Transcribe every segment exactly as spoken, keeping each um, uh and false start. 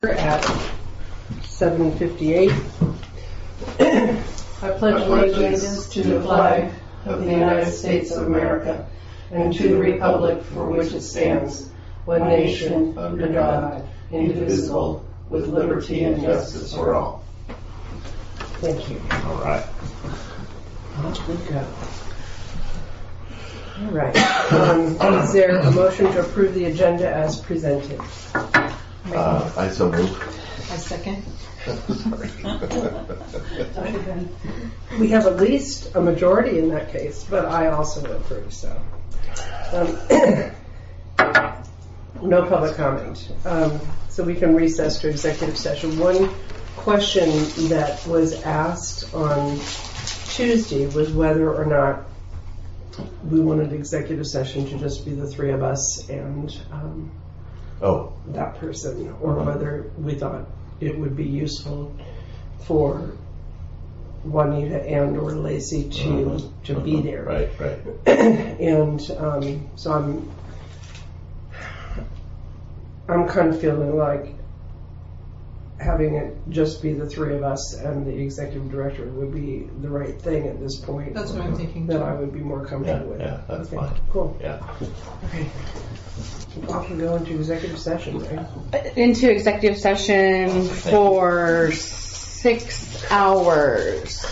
At seven fifty-eight. I pledge allegiance to the flag of the United States of America and to the republic for which it stands, one nation, under God, indivisible, with liberty and justice for all. Thank you. All right. Off we go. All right. Um, is there a motion to approve the agenda as presented? Uh, I so move. I second. We have at least a majority in that case, but I also approve, so. Um, no public comment. Um, so we can recess to executive session. One question that was asked on Tuesday was whether or not we wanted executive session to just be the three of us and um, Oh. that person, or whether we thought it would be useful for Juanita and or Lacey to Mm-hmm. to Mm-hmm. be there. Right, right. And um, so I'm I'm kind of feeling like having it just be the three of us and the executive director would be the right thing at this point. That's what I'm thinking. That I would be more comfortable Yeah, with. yeah, that's okay, fine. Cool. Yeah. Okay. Off we go into executive session, right? Into executive session for six hours.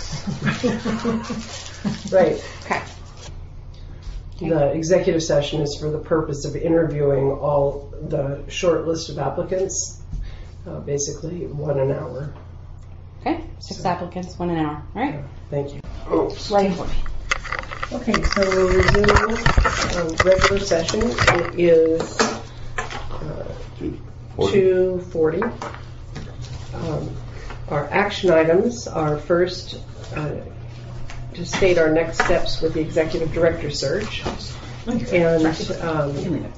Right. Okay. The executive session is for the purpose of interviewing all the short list of applicants, uh, basically one an hour. Okay. Six so. applicants, one an hour. All right. Yeah, thank you. Oops. Ready for me. Okay, so we'll resume uh, regular session. It is uh, two forty. Um, our action items are first uh, to state our next steps with the executive director search. And um,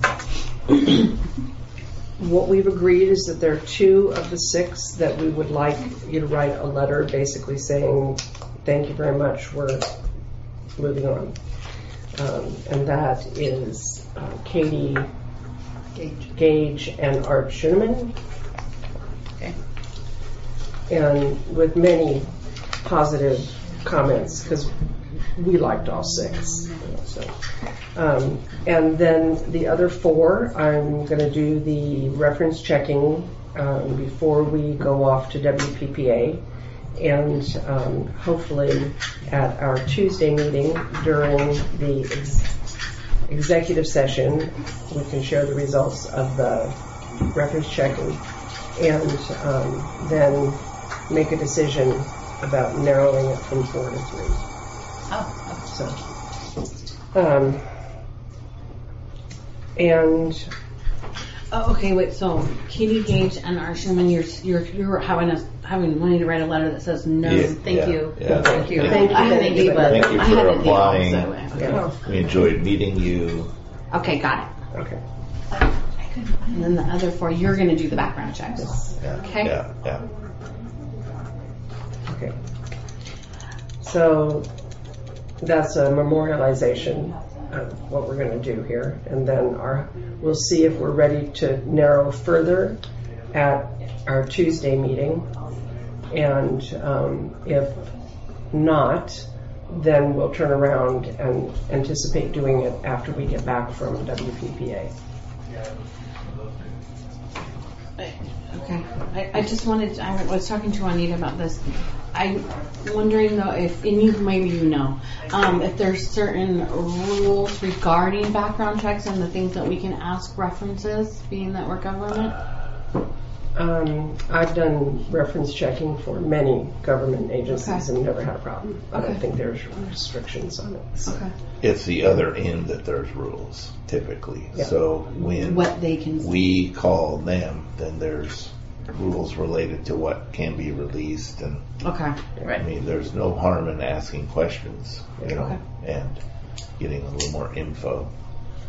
what we've agreed is that there are two of the six that we would like you to write a letter basically saying, thank you very much, we're moving on. Um, and that is uh, Katie Gage. Gage and Art Schoeneman. Okay. And with many positive comments, because we liked all six. You know, so. um, and then the other four, I'm going to do the reference checking um, before we go off to W P P A. And um, hopefully at our Tuesday meeting during the ex- executive session, we can share the results of the reference checking and um, then make a decision about narrowing it from four to three. Oh. So, um, and Oh, okay, wait. So, Katie Gage and Art Schoeneman, you're you're you're having us having wanting to write a letter that says no, Yeah, thank yeah, you, yeah. thank you. Thank you, I had thank an you. E, but Thank you I for had an E applying. also. Okay. yeah, We enjoyed meeting you. Okay, got it. okay. And then the other four, you're going to do the background checks. Yeah, Okay. Yeah, yeah. Okay. So that's a memorialization of what we're going to do here, and then our we'll see if we're ready to narrow further at our Tuesday meeting, and um, if not, then we'll turn around and anticipate doing it after we get back from W P P A. Okay. I, I just wanted, I was talking to Juanita about this. I'm wondering though if, and you maybe you know, um, if there's certain rules regarding background checks and the things that we can ask references, being that we're government. Um, I've done reference checking for many government agencies Okay. and never had a problem. I don't Okay. think there's restrictions on it. So. Okay. It's the other end that there's rules, typically. Yeah. So when What they can. we call them, then there's rules related to what can be released. And Okay. I mean, there's no harm in asking questions, you know, Okay. and getting a little more info.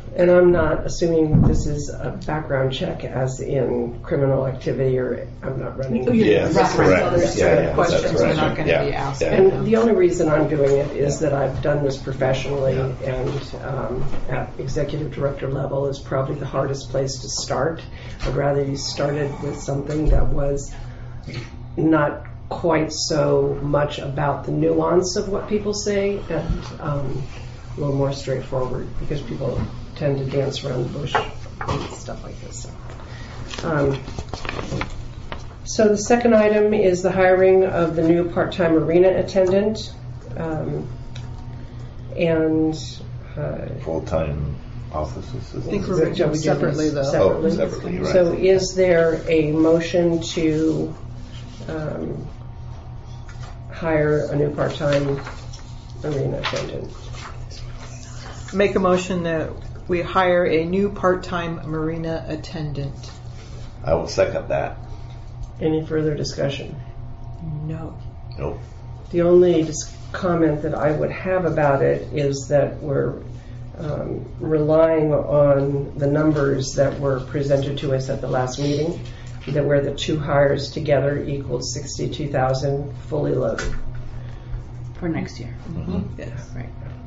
And I'm not assuming this is a background check as in criminal activity, or I'm not running. Yes, Reference correct. others. Yeah, yeah, Questions that's we're right. not gonna Yeah, be asked. yeah. And the only reason I'm doing it is that I've done this professionally, and um, at executive director level is probably the hardest place to start. I'd rather you started with something that was not quite so much about the nuance of what people say, and um, a little more straightforward, because people tend to dance around the bush and stuff like this. So, um, so the second item is the hiring of the new part-time arena attendant, um, and uh, Full-time office assistant. I think Is we're it- shall we doing do separately, these though. separately? Oh, separately, right. So is there a motion to um, hire a new part-time arena attendant? Make a motion that we hire a new part-time marina attendant. I will second that. Any further discussion? No. Nope. The only dis- comment that I would have about it is that we're um, relying on the numbers that were presented to us at the last meeting, that where the two hires together equaled sixty-two thousand fully loaded. For next year. Yes. Right.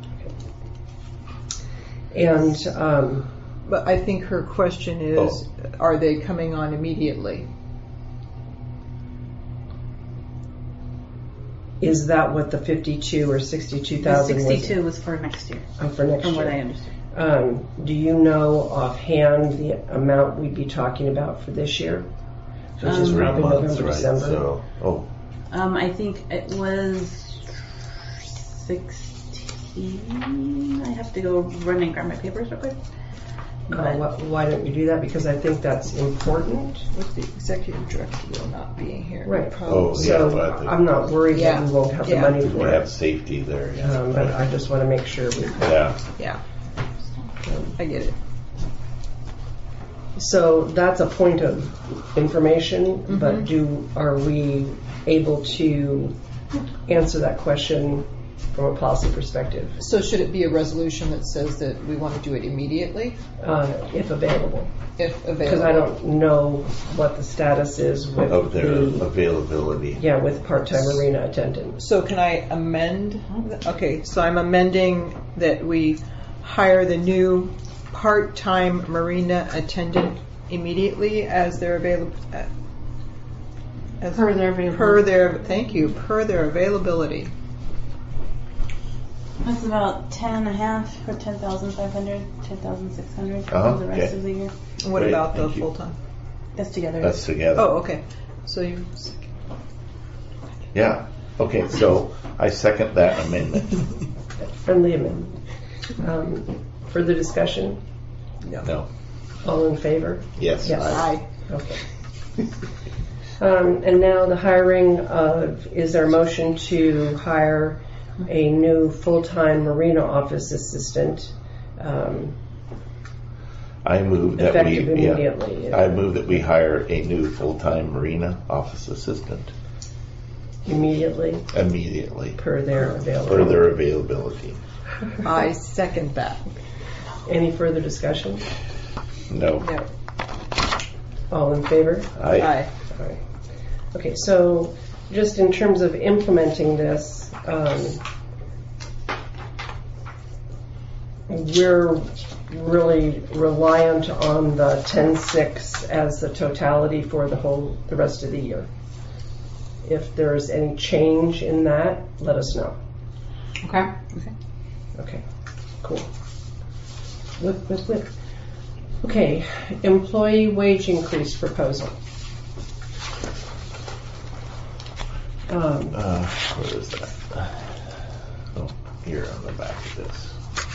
And um, But I think her question is, Oh. are they coming on immediately? is that what the fifty-two or sixty-two The thousand was? sixty-two was for next year, Oh, for next from what I year. understand. Um, do you know offhand the amount we'd be talking about for this year? Which is Three probably months, November, right? December. So, oh, Um, I think it was sixteen. I have to go run and grab my papers real quick. Uh, wh- why don't you do that? Because I think that's important. With the executive director will not being here. Right. Probably- Oh, yeah, So but I think- I'm not worried that Yeah. we won't have the Yeah. money we for have it. safety there, yeah. Um, but I just want to make sure we. Yeah. Yeah. I get it. So that's a point of information, Mm-hmm. but do, are we able to answer that question from a policy perspective, So should it be a resolution that says that we want to do it immediately, uh, if available? if available? Because I don't know what the status is with Of their the, availability. yeah, with part-time arena attendants. So can I amend? Okay, so I'm amending that we hire the new part-time marina attendant immediately as they're available. As Per their availability. Per their, thank you, per their availability. That's about ten and a half or ten thousand five hundred, ten thousand six hundred Uh-huh, for the rest okay. of the year. And what Great, about the thank you. full-time? That's together. That's together. Oh, okay. So you, Yeah. Okay, so I second that amendment. Friendly amendment. Um, further discussion? No. All in favor? Yes. Yes. aye. Okay. Um, and now the hiring of, is there a motion to hire a new full-time marina office assistant, um, I move that we, effective immediately? yeah, I move that we hire a new full-time marina office assistant Immediately, immediately per their for availability. their availability. I second that. Any further discussion? No. No. All in favor? I, Aye. All right. Okay, so just in terms of implementing this, um, we're really reliant on the ten six as the totality for the whole, the rest of the year. If there's any change in that, let us know. Okay. Okay, cool. Whip, whip, whip. Okay, employee wage increase proposal. Um, uh, where is that? Oh, here on the back of this.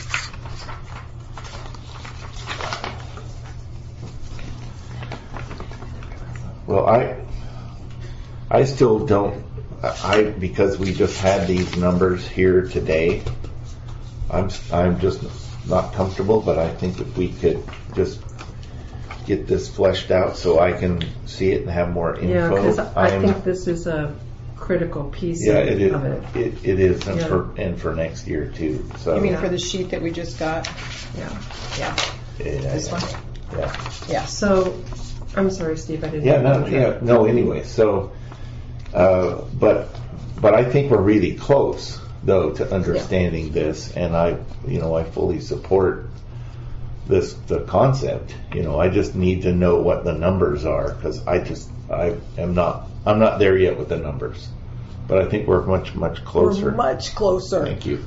Well, I, I still don't, I, because we just had these numbers here today, I'm, I'm just not comfortable, but I think if we could just get this fleshed out so I can see it and have more Yeah, info. because I I'm- think this is a critical piece Yeah, of, it is. of it. It, it is, and Yeah. for and for next year too. So You mean Yeah. for the sheet that we just got? Yeah. Yeah. yeah, This one? Yeah. Yeah. So, I'm sorry, Steve. I didn't. Yeah, no, yeah, no. Anyway, so, uh, but, but I think we're really close, though, to understanding this, and I, you know, I fully support this, the concept. You know, I just need to know what the numbers are, because I just, I am not, I'm not there yet with the numbers, but I think we're much, much closer. We're much closer. Thank you.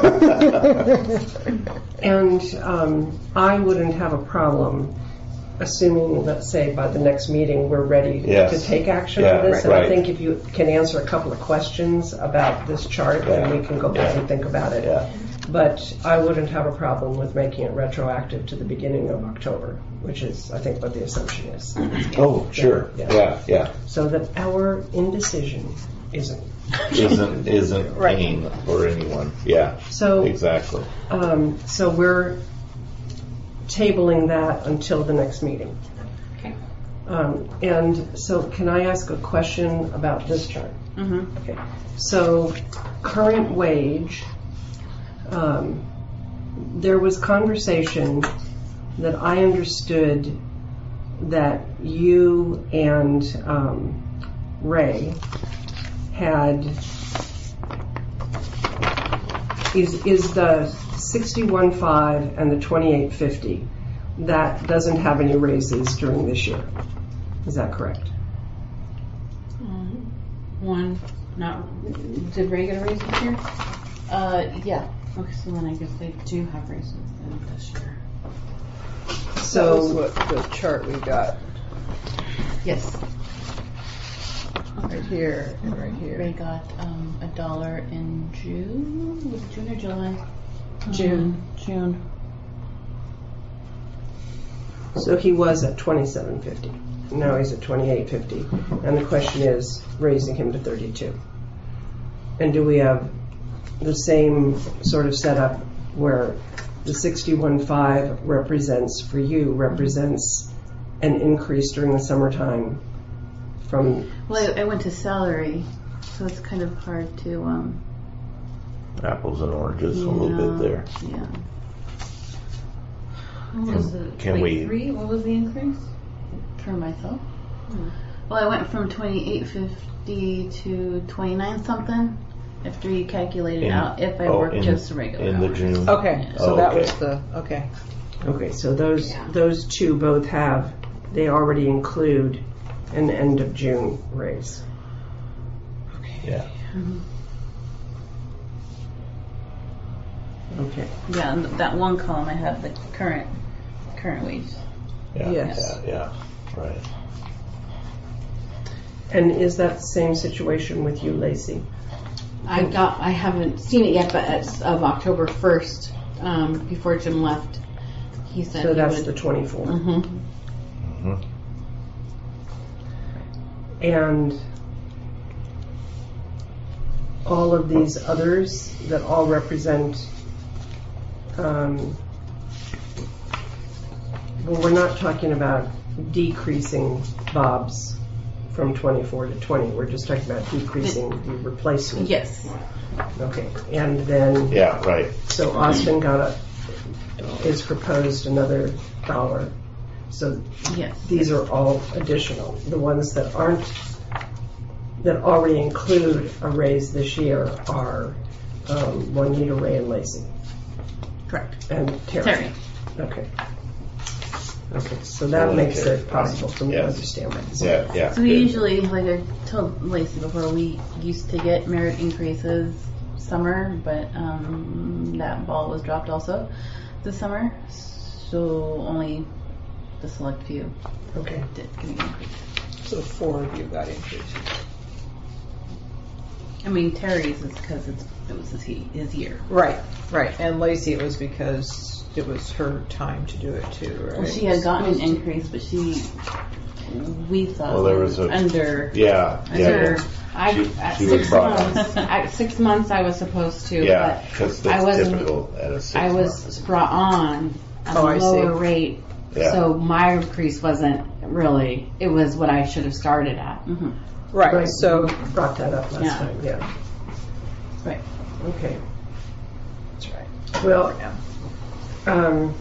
And um, I wouldn't have a problem, assuming, let's say, by the next meeting, we're ready Yes. to take action Yeah, on this. And right. I think if you can answer a couple of questions about this chart, then Yeah. we can go back Yeah. and think about it. Yeah. But I wouldn't have a problem with making it retroactive to the beginning of October, which is, I think, what the assumption is. Oh, sure. Yeah. Yeah, yeah. So that our indecision isn't. Isn't isn't Right. pain for anyone. Yeah. So, Exactly. um, so we're tabling that until the next meeting. Okay. Um, and so can I ask a question about this chart? Mhm. Okay. So current wage, um, there was conversation that I understood that you and um, Ray had, is is the sixty-one five and the twenty-eight fifty, that doesn't have any raises during this year. Is that correct? Um, one, not, did Ray get a raise this year? Uh, yeah. Okay, so then I guess they do have raises then this year. That was So what the chart we got Yes. right here and right Ray here. got um, a dollar in June. Was it June or July? June. June. so he was at twenty-seven fifty. Now he's at twenty-eight fifty. And the question is raising him to thirty-two. And do we have the same sort of setup where the sixty-one five represents, for you, represents an increase during the summertime from, Well, I, I went to salary, so it's kind of hard to. Um, Apples and oranges a little bit there. Yeah. What was it? can like we- Three? What was the increase? For myself. Well, I went from twenty-eight fifty to twenty-nine something. After you calculate it In- out, if I oh, work in- just regular in the hours. June. Okay, so Oh, that okay. was the, okay. okay, so those, Yeah. those two both have, they already include an end of June raise. Yeah. Okay. Yeah, and that one column I have the current current wage. Yeah. Yes. Yeah. Yeah. Right. And is that the same situation with you, Lacey? I got, I haven't seen it yet, but as of October first, um, before Jim left, he said So he that's would. the twenty-four. Mhm. hmm And all of these others that all represent, um, well, we're not talking about decreasing Bob's from twenty-four to twenty. We're just talking about decreasing the replacement. Yes. Okay. And then, Yeah. Right. so Austin got a, is proposed another dollar. So Yes. these are all additional. The ones that aren't, that already include a raise this year are um, Juanita, Ray, and Lacey. Correct. And Terry. Terry. Okay. Okay, so that Well, makes Terry. it possible for me to Yes. understand that. Yeah. Yeah. So we good. usually, like I told Lacey before, we used to get merit increases summer, but um, that ball was dropped also this summer. So only the select few Okay. did get an increase. So four of you got increases. I mean, Terry's is because it's it was his, he- his year. Right, right. And Lacey, it was because it was her time to do it too, right? Well, she had gotten an increase, but she we thought Well, there was a- under. Yeah. Yeah. Under, I, She- at she was six brought on. months, at six months I was supposed to, Yeah. but Because I that's wasn't- typical at a six I was month. brought on at Oh, a I see. lower rate, Yeah. so my increase wasn't really, it was what I should have started at. Mhm. Right, so, we brought that up last Yeah. time, yeah. Right. Okay. that's right. Well, um,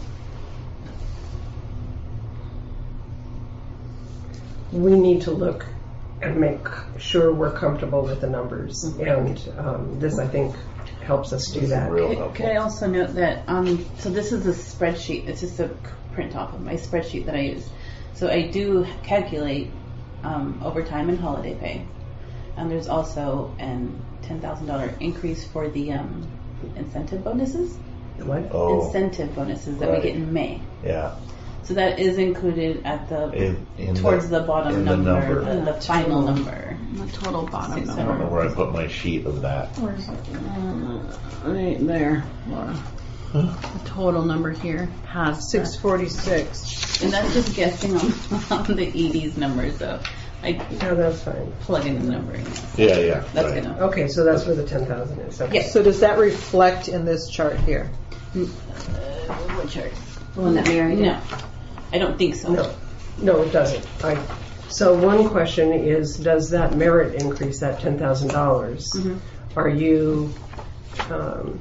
we need to look and make sure we're comfortable with the numbers. And um, this, I think, helps us do that. Real Could, helpful. could I also note that, um, so this is a spreadsheet, it's just a print off of my spreadsheet that I use. So I do calculate um, overtime and holiday pay. And there's also an ten thousand dollars increase for the um, incentive bonuses. What? Oh, Incentive bonuses that Right. we get in May. yeah. So that is included at the, In, in towards the, the, bottom in the number, number. the, the final number. The total bottom Six I don't know number. where I put my sheet of that. Where's it? Uh, right there. Laura. The total number here has Six forty-six. And that's just guessing on, on the E D's numbers, so I No, that's fine. plug in the number in. Yeah, yeah. That's right. good enough. Okay, so that's where the ten thousand is. Okay. Yes. So does that reflect in this chart here? Uh, what chart? The one that Mary did? No. I don't think so. No, no, it doesn't. I, so one question is, does that merit increase, that ten thousand dollars, Mhm. are you, um,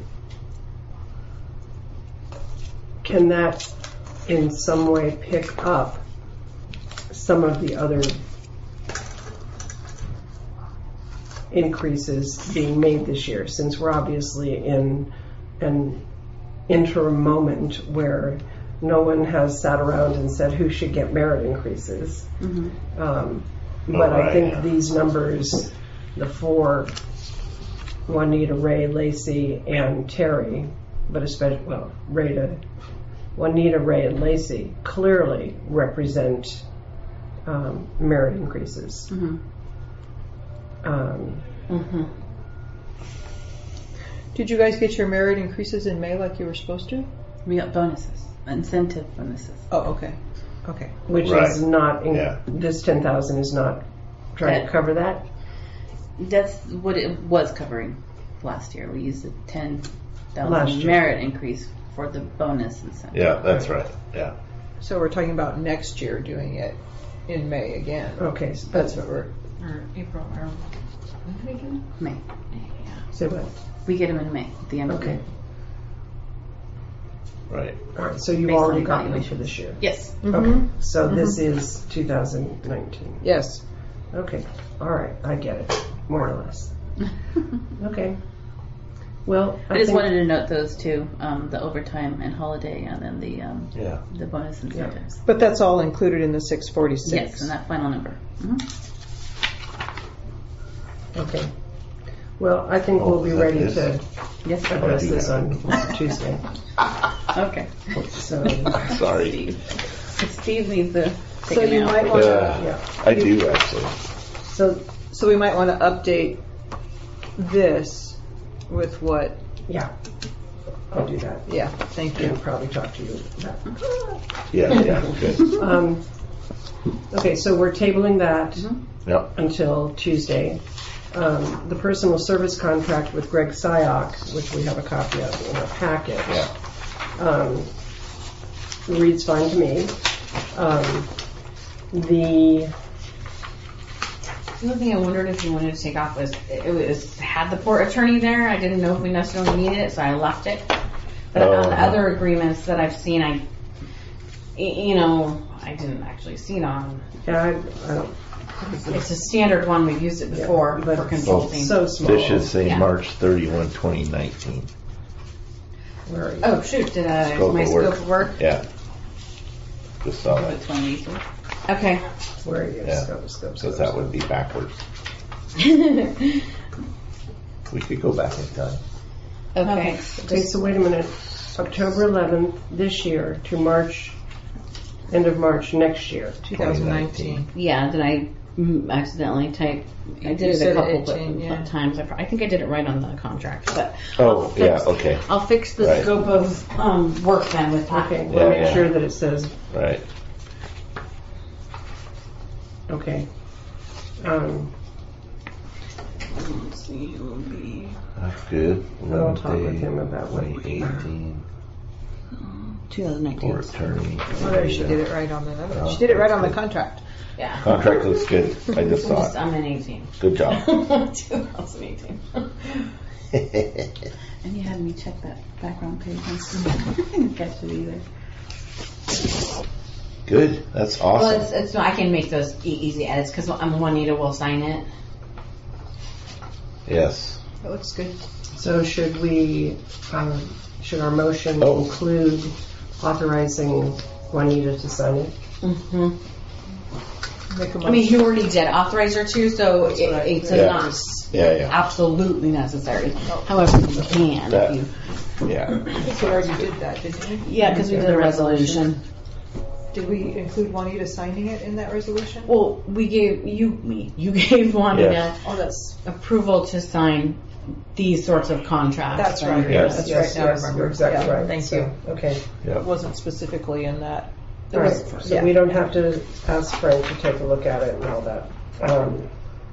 can that in some way pick up some of the other increases being made this year, since we're obviously in an interim moment where no one has sat around and said who should get merit increases. Mhm. Um, Oh, but I right, think yeah. these numbers, the four, Juanita, Ray, Lacey, and Terry, but especially, well, Rita, Juanita, Ray, and Lacey clearly represent um, merit increases. Mhm. Um, Mm-hmm. Did you guys get your merit increases in May like you were supposed to? We got bonuses, incentive bonuses. Oh, okay. Okay. which Right. is not, in, Yeah. this ten thousand is not trying to That- cover that? That's what it was covering last year. We used the ten Last thousand year. merit increase for the bonus incentive. Yeah, that's right. Yeah. So we're talking about next year doing it in May again. Okay, so That's that's, what we're, Or April, or when did we get them? May. Yeah. say what? We get them in May at the end of Okay, Right. all right, so you've Based on already got them for evaluations. this year? Yes. Okay, so this is two thousand nineteen. yes. Okay, all right, I get it, more or less. Okay. Well, I I just think, wanted to note those two, um, the overtime and holiday, and then the um, Yeah. the bonus incentives. But that's all included in the six forty-six. Yes, and that final number. Mhm. okay. Well, I think Oh, we'll be is that ready this? to Yes, sir. address do this have on Tuesday. Okay. So, Sorry. Steve needs to take So it you now. might want to, Yeah. yeah, I do actually. so, so we might want to update this with what, yeah, I'll do that. yeah, thank you. And probably talk to you about Yeah, yeah, good. Um, okay, so we're tabling that Yep. until Tuesday. Um, the personal service contract with Greg Syok, which we have a copy of in our packet, Yeah. um, reads fine to me. Um, the The other thing I wondered if you wanted to take off was it was had the port attorney there. I didn't know if we necessarily needed it, so I left it. But Oh, on the uh-huh. other agreements that I've seen, I, y- you know, I didn't actually see it on. yeah, I, I don't. It's a standard one. We've used it before Yeah, but for it's consulting. so small. This should say Yeah. March thirty-first, twenty nineteen. Where are you? Oh shoot! Did I Scope my of scope work. of work? Yeah. Just saw that. Which one we use? Okay. Where are you? Yeah. Scope, scope, Because scope, that scope. would be backwards. We could go back in time. Okay. Okay, so wait a minute. October eleventh this year to March, end of March next year. two thousand nineteen. Yeah. Did I mm, accidentally type? I You did it said a couple eighteen, of yeah. times. I, pro- I think I did it right on the contract, but Oh, yeah, fix- okay. I'll fix the Right. scope of um, work then with that. Okay, Yeah, we'll make yeah. sure that it says, Right. okay. Um, Let's see, it will be. That's good. I'll talk with him about what twenty eighteen. twenty nineteen. Or attorney. Oh, she did it right on the other. She did it right on the contract. Yeah. Contract looks good. I just I'm, saw just, it. I'm in eighteen. Good job. twenty eighteen. And you had me check that background page. I didn't catch it either. Good. That's Well, awesome. it's, it's, I can make those e- easy edits because I'm Juanita will sign it. Yes. That looks good. So should we, um, should our motion Oh. include authorizing Juanita to sign it? Mm-hmm. Make a I mean, motion. you already did authorize her to, so it, right. it's Yeah. not Yeah, yeah. absolutely necessary. However, you can. That- If you, Yeah. I think we already did that, didn't we? yeah, because we did a resolution. Did we include Juanita signing it in that resolution? Well, we gave you me. You gave Juanita Yes. Oh, that's approval to sign these sorts of contracts. that's right. Yes. That's Yes, right. Now I yes, remember. you're exactly Yeah, right. Thank So, you. Okay. It wasn't specifically in that. It All right, was- so yeah. we don't have to ask Frank to take a look at it and all that. Um,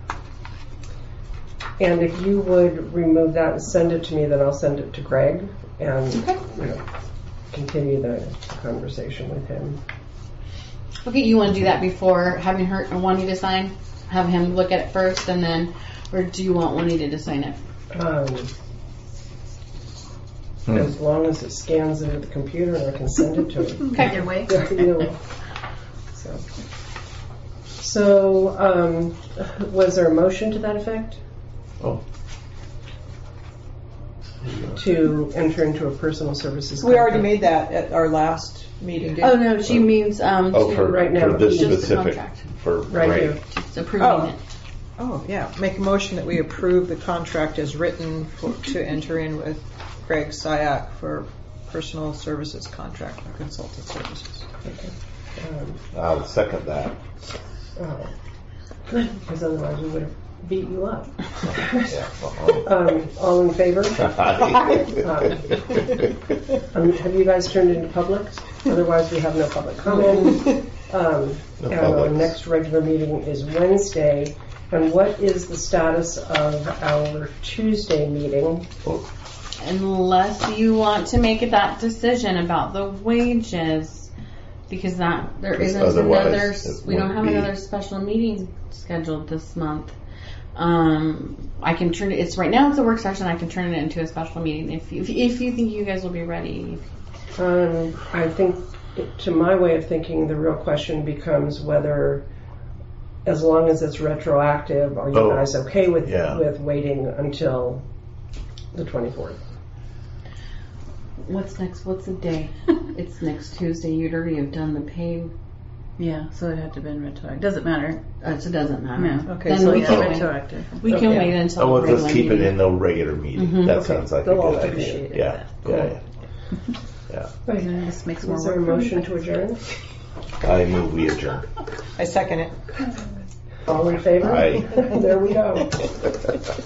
And if you would remove that and send it to me, then I'll send it to Greg and, you know, continue the conversation with him. Okay, you want to do that before having her Juanita sign? Have him look at it first, and then, or do you want Juanita to sign it? Um, Hmm. As long as it scans into the computer and I can send it to him. Either way. Yeah, either way. So, so um, was there a motion to that effect? Oh. To enter into a personal services We already contract? made that at our last meeting, didn't Oh we? no, she means um, Oh, to- for, right now, for this just the specific, contract. for Right Ray. here. just approving Oh. it. Oh, yeah. Make a motion that we approve the contract as written for, to enter in with Greg Syak for personal services contract for consultant services. Um, I'll second that. oh, good, because otherwise we would have beat you up. Yeah. uh-huh. Um, all in favor? Um, have you guys turned into public? Otherwise, we have no public comment. Um, No and our publics. next regular meeting is Wednesday. And what is the status of our Tuesday meeting? Unless you want to make that decision about the wages, because that there Because isn't otherwise another. it We don't wouldn't have be- another special meeting scheduled this month. Um, I can turn it. It's right now. It's a work session. I can turn it into a special meeting if you, if, if you think you guys will be ready. Um, I think, to my way of thinking, the real question becomes whether, as long as it's retroactive, are you Oh, guys okay with yeah. with waiting until the twenty-fourth? What's next? What's the day? It's next Tuesday. You'd already have done the pay. Yeah, so it had to have been retroactive. Doesn't matter. Uh, so it doesn't matter. No. Okay, Then so we yeah, can wait. retroactive. We can Okay. wait until. Oh, well, the just regular keep it meeting. in the regular meeting. Mhm. That Okay. sounds like a They'll all good idea. appreciate Yeah, yeah, yeah. Yeah. And this makes more Is there a work for me. motion to adjourn? I move we adjourn. I second it. All in favor? Aye. There we go.